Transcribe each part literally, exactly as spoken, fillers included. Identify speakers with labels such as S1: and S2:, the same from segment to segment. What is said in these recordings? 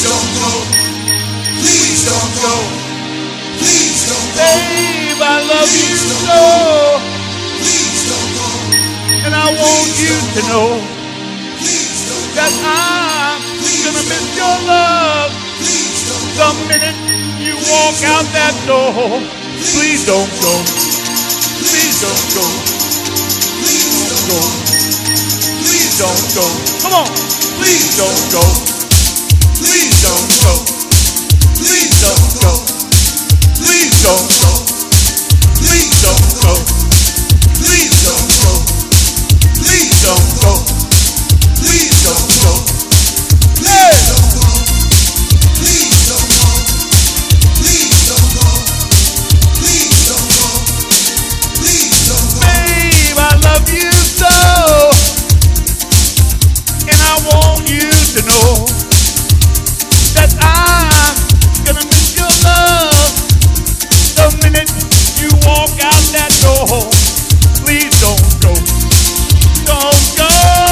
S1: don't go. Please don't go. Please don't go.
S2: Babe, I love you
S1: Please don't
S2: so.
S1: go. Please don't go.
S2: And I want you to know
S1: Please don't go.
S2: that I'm gonna miss your love
S1: Please don't go.
S2: the minute you walk out that door. Please don't go. Please don't go.
S1: Please don't
S2: Go.
S1: go.
S2: Please don't go. Come on. Please don't go. Please don't go. Please don't go. Please don't go. Please don't go. Please don't go. Please don't go. Please don't go. Hey!
S1: Please don't go. Please don't go. Please don't go. Please don't go.
S2: Babe, I love you so. And I want you to know that I'm gonna miss your love the minute you walk out that door. Please don't go. Don't go.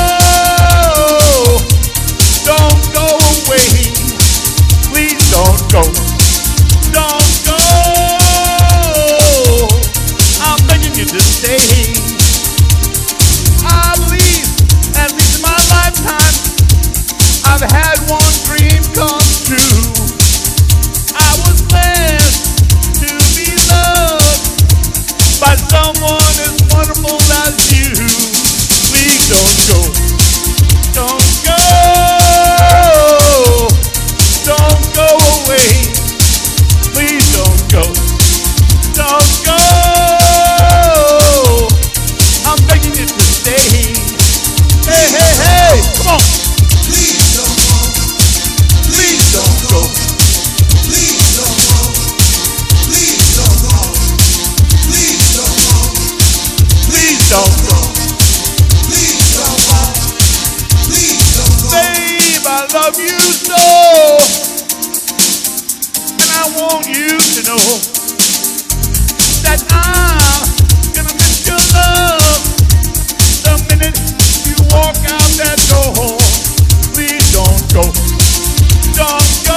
S2: Don't go away. Please don't go. Don't go. I'm begging you to stay. I believe, at least in my lifetime, I've had one dream come true. I was blessed to be loved by someone as wonderful as you. Please don't go. Don't go. Don't go away. Please don't go. Don't go. I'm begging you to stay. Hey, hey, hey. Come on.
S1: Please don't go.
S2: Please don't go.
S1: Please don't go. Please don't go. Please don't go.
S2: Please don't go.
S1: Please don't go. Please don't go.
S2: Babe, I love you so. And I want you to know that I'm gonna miss your love the minute you walk out that door. Please don't go. Don't go.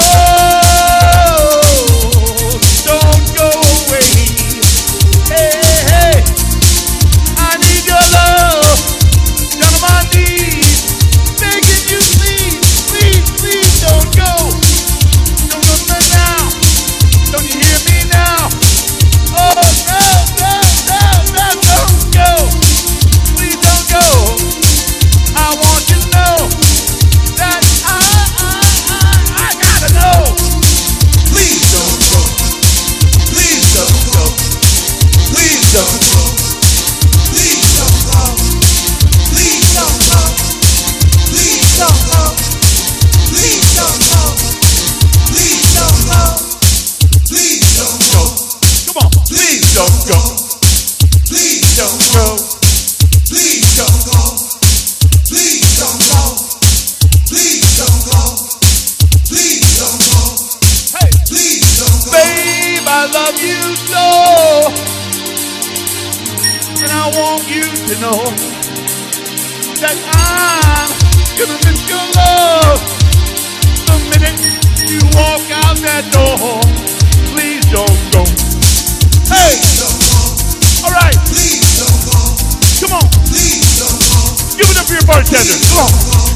S2: Don't go away. Hey, hey, hey. I need your love. Down on my knees. Begging you, please, please, please don't go. Don't go now. Don't you hear me now? Oh, no, no, no, no, don't go. Please don't go. I want you to know that I, I, I, I gotta know.
S1: Please don't go. Please don't go. Please don't go. Please don't go. Please don't go. Please don't go. Please don't go. Please don't go. Please don't go.
S2: Come on. Please don't go.
S1: Please don't go. Please don't go. Please don't go. Please don't go. Please don't go.
S2: Hey.
S1: Please don't go.
S2: Babe, I love you so. And I want you to know that I'm gonna miss your love the minute you walk out that door. Please don't go. Hey,
S1: Please don't go.
S2: all right,
S1: Please don't go.
S2: come on.
S1: Please don't go.
S2: Give it up for your bartender. Come on.